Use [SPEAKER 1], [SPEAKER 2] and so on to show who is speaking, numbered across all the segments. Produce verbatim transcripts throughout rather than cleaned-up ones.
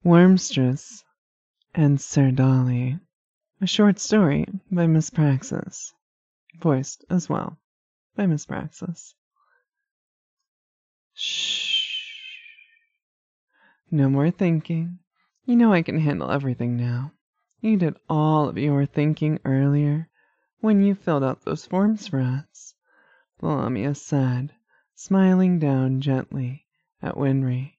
[SPEAKER 1] Wormstress and Sir Dolly, a short story by Miss Praxis, voiced as well by Miss Praxis. Shh. No more thinking. You know I can handle everything now. You did all of your thinking earlier when you filled out those forms for us, Lamia said, smiling down gently at Winry.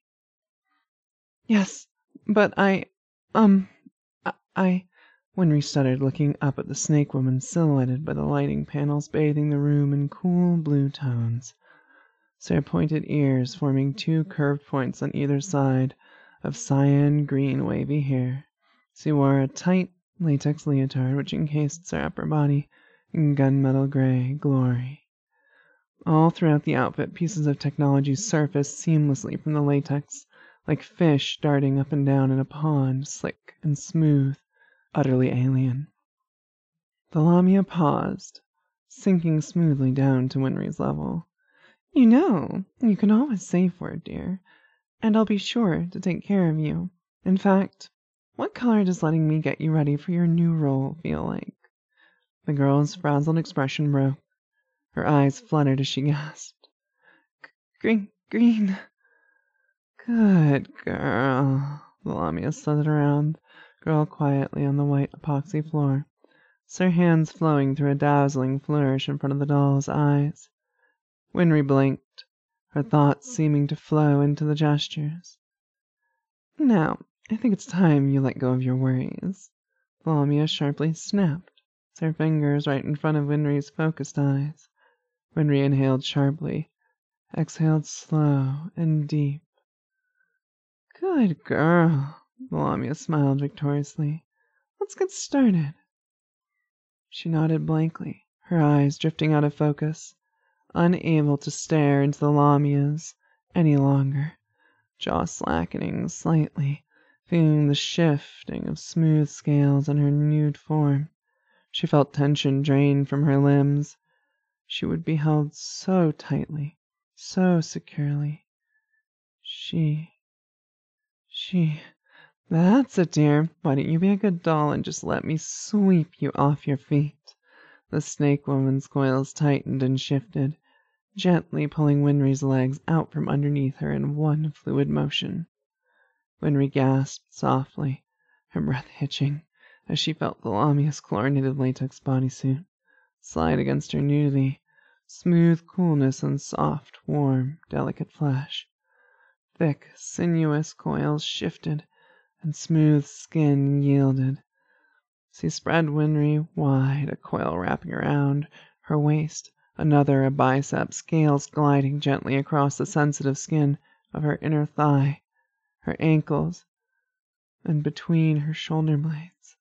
[SPEAKER 1] Yes, but I, um, I, I Winry stuttered, looking up at the snake woman silhouetted by the lighting panels bathing the room in cool blue tones, their pointed ears forming two curved points on either side of cyan green wavy hair. She wore a tight latex leotard which encased her upper body in gunmetal gray glory. All throughout the outfit, pieces of technology surfaced seamlessly from the latex, like fish darting up and down in a pond, slick and smooth, utterly alien. The Lamia paused, sinking smoothly down to Winry's level. You know, you can always say for it, dear, and I'll be sure to take care of you. In fact, what color does letting me get you ready for your new role feel like? The girl's frazzled expression broke. Her eyes fluttered as she gasped. Green, green. Good girl. The Lamia slithered around the girl quietly on the white epoxy floor, her hands flowing through a dazzling flourish in front of the doll's eyes. Winry blinked, her thoughts seeming to flow into the gestures. Now, I think it's time you let go of your worries. Lamia sharply snapped, her fingers right in front of Winry's focused eyes. Winry inhaled sharply, exhaled slow and deep. Good girl, Lamia smiled victoriously. Let's get started. She nodded blankly, her eyes drifting out of focus, unable to stare into the Lamia's any longer, jaw slackening slightly, feeling the shifting of smooth scales on her nude form. She felt tension drain from her limbs. She would be held so tightly, so securely. She... She... That's it, dear. Why don't you be a good doll and just let me sweep you off your feet? The snake woman's coils tightened and shifted, gently pulling Winry's legs out from underneath her in one fluid motion. Winry gasped softly, her breath hitching, as she felt the Lamia's chlorinated latex bodysuit slide against her nudity, smooth coolness on soft, warm, delicate flesh. Thick, sinuous coils shifted, and smooth skin yielded. She spread Winry wide, a coil wrapping around her waist, another a bicep, scales gliding gently across the sensitive skin of her inner thigh, her ankles, and between her shoulder blades.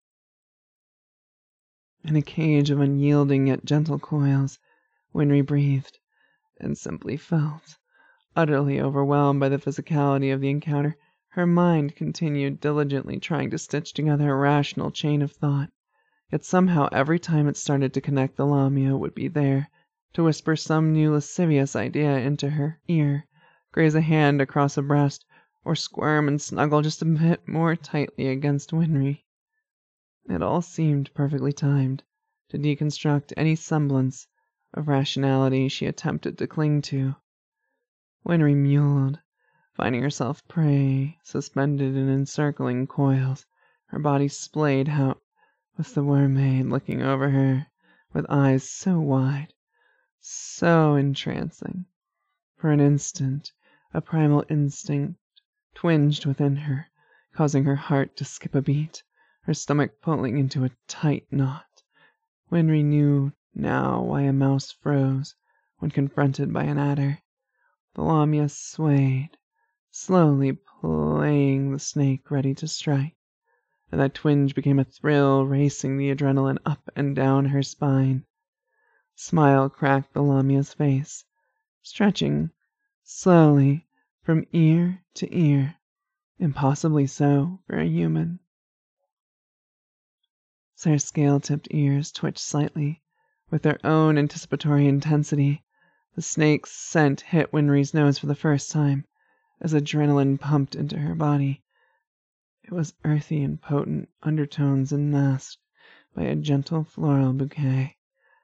[SPEAKER 1] In a cage of unyielding yet gentle coils, Winry breathed and simply felt. Utterly overwhelmed by the physicality of the encounter, her mind continued diligently trying to stitch together a rational chain of thought. Yet somehow every time it started to connect, the Lamia would be there to whisper some new lascivious idea into her ear, graze a hand across a breast, or squirm and snuggle just a bit more tightly against Winry. It all seemed perfectly timed to deconstruct any semblance of rationality she attempted to cling to. Winry mewled, finding herself prey, suspended in encircling coils, her body splayed out, with the mermaid looking over her with eyes so wide, so entrancing. For an instant, a primal instinct twinged within her, causing her heart to skip a beat, her stomach pulling into a tight knot. Winry knew now why a mouse froze when confronted by an adder. The Lamia swayed, slowly playing the snake ready to strike, and that twinge became a thrill racing the adrenaline up and down her spine. A smile cracked the Lamia's face, stretching slowly from ear to ear, impossibly so for a human. Her scale-tipped ears twitched slightly, with their own anticipatory intensity. The snake's scent hit Winry's nose for the first time, as adrenaline pumped into her body. It was earthy and potent undertones and masked by a gentle floral bouquet.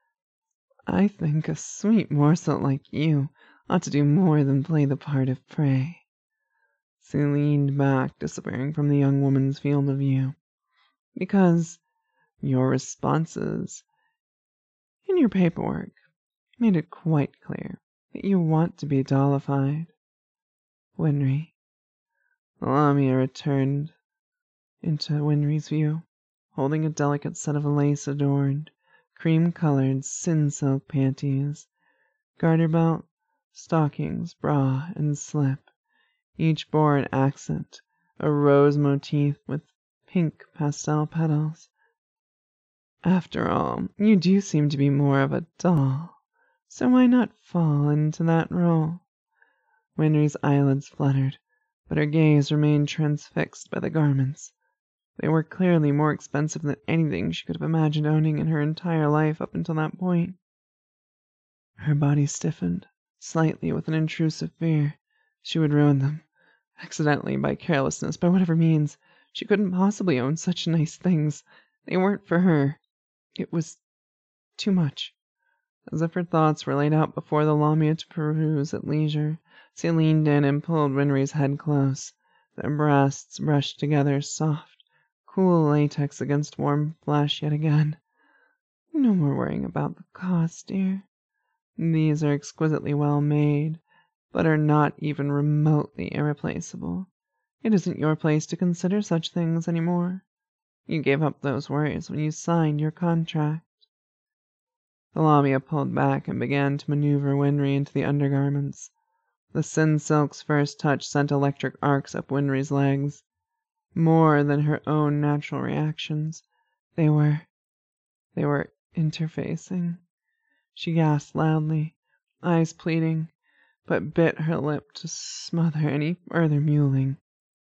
[SPEAKER 1] I think a sweet morsel like you ought to do more than play the part of prey. She leaned back, disappearing from the young woman's field of view. Because your responses in your paperwork made it quite clear that you want to be dollified. Winry. Lamia returned into Winry's view, holding a delicate set of lace-adorned, cream-colored sin-silk panties, garter belt, stockings, bra, and slip. Each bore an accent, a rose motif with pink pastel petals. After all, you do seem to be more of a doll, so why not fall into that role? Winry's eyelids fluttered, but her gaze remained transfixed by the garments. They were clearly more expensive than anything she could have imagined owning in her entire life up until that point. Her body stiffened, slightly with an intrusive fear. She would ruin them. Accidentally, by carelessness, by whatever means. She couldn't possibly own such nice things. They weren't for her. It was too much. As if her thoughts were laid out before the Lamia to peruse at leisure, she leaned in and pulled Winry's head close. Their breasts brushed together, soft, cool latex against warm flesh yet again. No more worrying about the cost, dear. These are exquisitely well made, but are not even remotely irreplaceable. It isn't your place to consider such things any more. You gave up those worries when you signed your contract. The Lamia pulled back and began to maneuver Winry into the undergarments. The sin silk's first touch sent electric arcs up Winry's legs. More than her own natural reactions, they were... they were interfacing. She gasped loudly, eyes pleading, but bit her lip to smother any further mewling.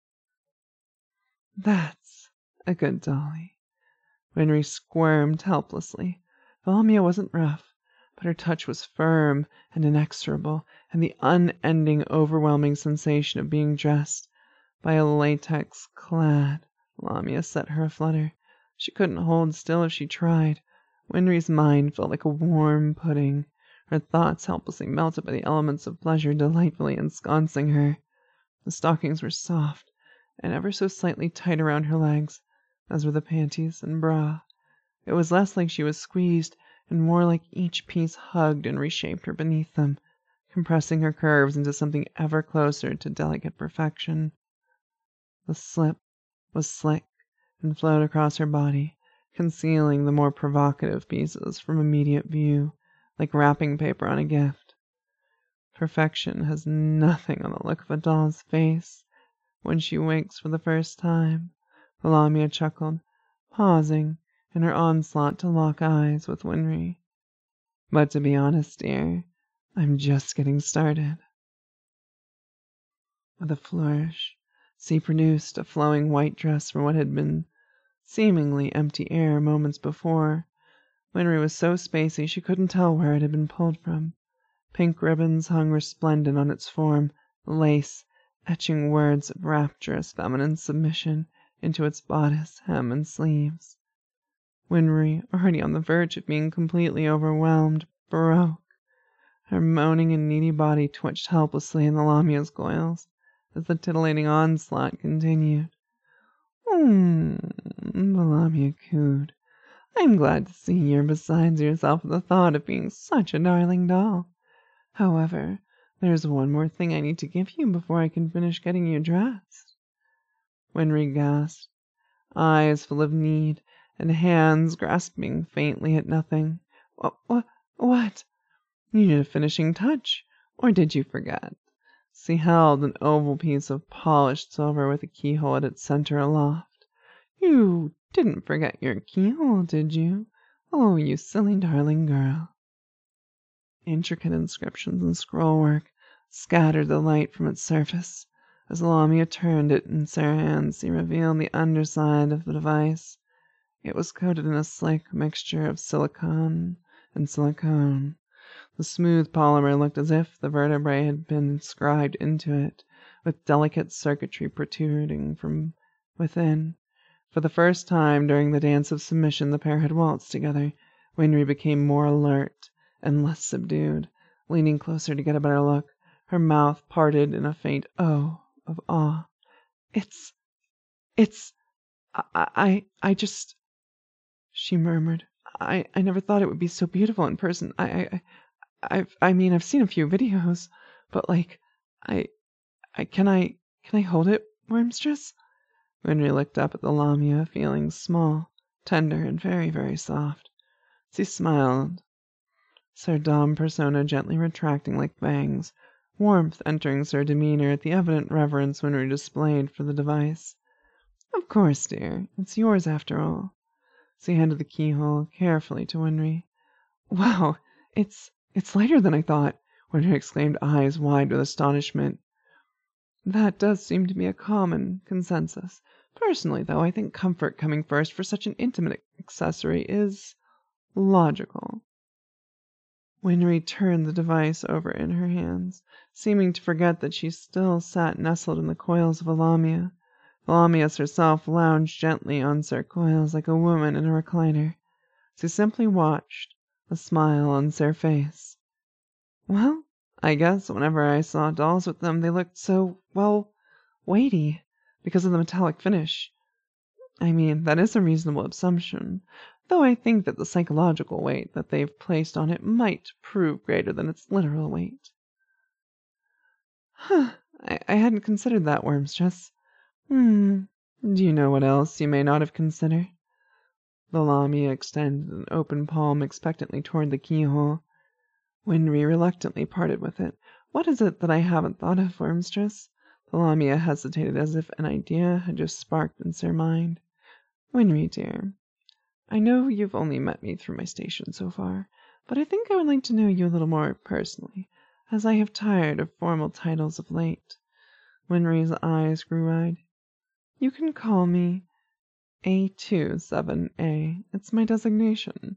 [SPEAKER 1] That's a good dolly. Winry squirmed helplessly. The Lamia wasn't rough, but her touch was firm and inexorable, and the unending, overwhelming sensation of being dressed by a latex-clad Lamia set her aflutter. She couldn't hold still if she tried. Winry's mind felt like a warm pudding, her thoughts helplessly melted by the elements of pleasure delightfully ensconcing her. The stockings were soft, and ever so slightly tight around her legs, as were the panties and bra. It was less like she was squeezed, and more like each piece hugged and reshaped her beneath them, compressing her curves into something ever closer to delicate perfection. The slip was slick and flowed across her body, concealing the more provocative pieces from immediate view, like wrapping paper on a gift. Perfection has nothing on the look of a doll's face when she wakes for the first time, the Lamia chuckled, pausing in her onslaught to lock eyes with Winry. But to be honest, dear, I'm just getting started. With a flourish, she produced a flowing white dress from what had been seemingly empty air moments before. Winry was so spacey she couldn't tell where it had been pulled from. Pink ribbons hung resplendent on its form, lace etching words of rapturous feminine submission into its bodice, hem, and sleeves. Winry, already on the verge of being completely overwhelmed, broke. Her moaning and needy body twitched helplessly in the Lamia's coils as the titillating onslaught continued. "Hmm," the Lamia cooed. "I'm glad to see you're beside yourself at the thought of being such a darling doll. However, there's one more thing I need to give you before I can finish getting you dressed." Winry gasped, eyes full of need and hands grasping faintly at nothing. "What? What? What? You need a finishing touch, or did you forget?" She held an oval piece of polished silver with a keyhole at its center aloft. "You didn't forget your keyhole, did you? Oh, you silly darling girl." Intricate inscriptions and scrollwork scattered the light from its surface. As Lamia turned it in her hands, she revealed the underside of the device. It was coated in a slick mixture of silicon and silicone. The smooth polymer looked as if the vertebrae had been inscribed into it, with delicate circuitry protruding from Within, for the first time during the dance of submission the pair had waltzed together, Winry became more alert and less subdued, leaning closer to get a better look, her mouth parted in a faint "oh" of awe. It's... it's... I... I... I just... she murmured. I... I never thought it would be so beautiful in person. I... I... I've... I mean, I've seen a few videos, but, like, I... I... Can I... Can I hold it, Wormstress? Winry looked up at the Lamia, feeling small, tender, and very, very soft. She smiled, Sir Dom persona gently retracting like bangs, warmth entering Sir demeanor at the evident reverence Winry displayed for the device. Of course, dear. It's yours after all. She handed the keyhole carefully to Winry. Wow, it's it's lighter than I thought, Winry exclaimed, eyes wide with astonishment. That does seem to be a common consensus. Personally, though, I think comfort coming first for such an intimate accessory is logical. Winry turned the device over in her hands, seeming to forget that she still sat nestled in the coils of a Lamia. The Lamias herself lounged gently on Sir coils like a woman in a recliner. She simply watched, a smile on Sir's face. Well, I guess whenever I saw dolls with them, they looked so, well, weighty, because of the metallic finish. I mean, that is a reasonable assumption, though I think that the psychological weight that they've placed on it might prove greater than its literal weight. Huh, I, I hadn't considered that, Wormstress. Hmm, do you know what else you may not have considered? The Lamia extended an open palm expectantly toward the keyhole. Winry reluctantly parted with it. What is it that I haven't thought of, Wormstress? The Lamia hesitated as if an idea had just sparked in Sir's mind. Winry, dear, I know you've only met me through my station so far, but I think I would like to know you a little more personally, as I have tired of formal titles of late. Winry's eyes grew wide. You can call me A twenty-seven A. It's my designation.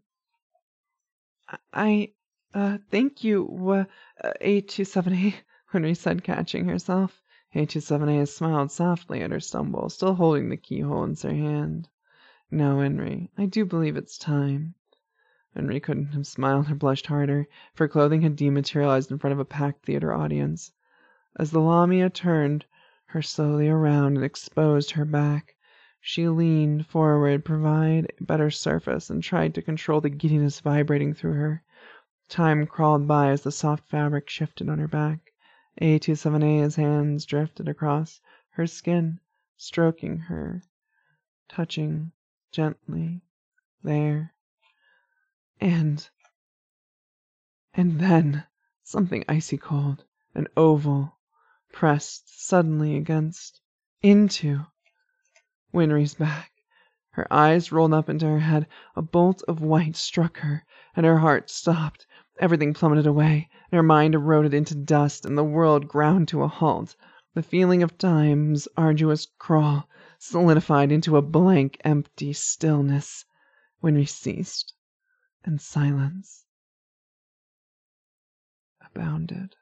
[SPEAKER 1] I, uh, thank you, uh, A twenty-seven A, Winry said, catching herself. A twenty-seven A smiled softly at her stumble, still holding the keyhole in her hand. No, Winry, I do believe it's time. Winry couldn't have smiled or blushed harder, for clothing had dematerialized in front of a packed theater audience. As the Lamia turned her slowly around and exposed her back, she leaned forward to provide a better surface and tried to control the giddiness vibrating through her. Time crawled by as the soft fabric shifted on her back. A twenty-seven A's hands drifted across her skin, stroking her, touching gently there. And, and then something icy cold, an oval, pressed suddenly against, into Winry's back. Her eyes rolled up into her head. A bolt of white struck her, and her heart stopped. Everything plummeted away, and her mind eroded into dust, and the world ground to a halt. The feeling of time's arduous crawl solidified into a blank, empty stillness. Winry ceased, and silence abounded.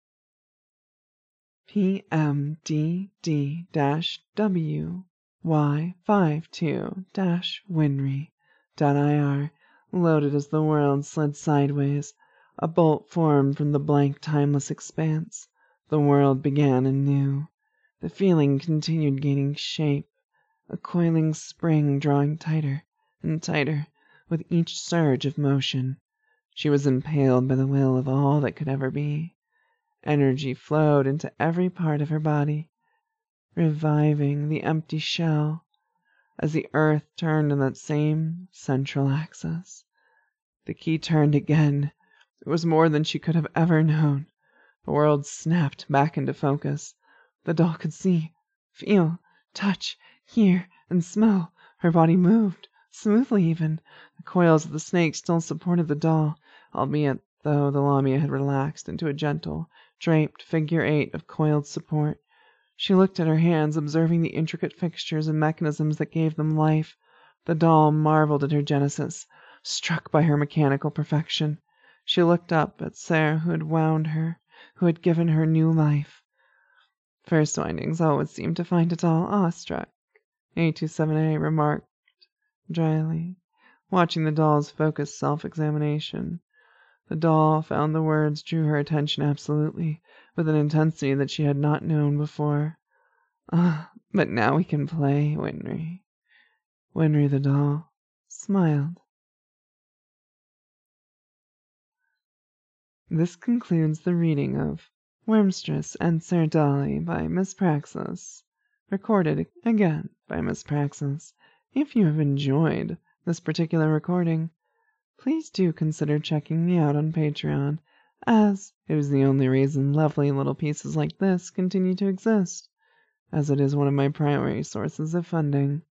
[SPEAKER 1] P M D D W Y fifty-two Winry dot I R loaded as the world slid sideways. A bolt formed from the blank, timeless expanse. The world began anew. The feeling continued gaining shape, a coiling spring drawing tighter and tighter with each surge of motion. She was impaled by the will of all that could ever be. Energy flowed into every part of her body, reviving the empty shell as the earth turned on that same central axis. The key turned again. It was more than she could have ever known. The world snapped back into focus. The doll could see, feel, touch, hear, and smell. Her body moved, smoothly even. The coils of the snake still supported the doll, albeit though the Lamia had relaxed into a gentle, draped figure eight of coiled support. She looked at her hands, observing the intricate fixtures and mechanisms that gave them life. The doll marveled at her genesis, struck by her mechanical perfection. She looked up at Sir, who had wound her, who had given her new life. First findings always seem to find a doll awestruck, A twenty-seven A remarked dryly, watching the doll's focused self-examination. The doll found the words drew her attention absolutely, with an intensity that she had not known before. Ah, but now we can play, Winry. Winry the doll smiled. This concludes the reading of Wormstress and Sir Dolly by Miss Praxis, recorded again by Miss Praxis. If you have enjoyed this particular recording, please do consider checking me out on Patreon, as it is the only reason lovely little pieces like this continue to exist, as it is one of my primary sources of funding.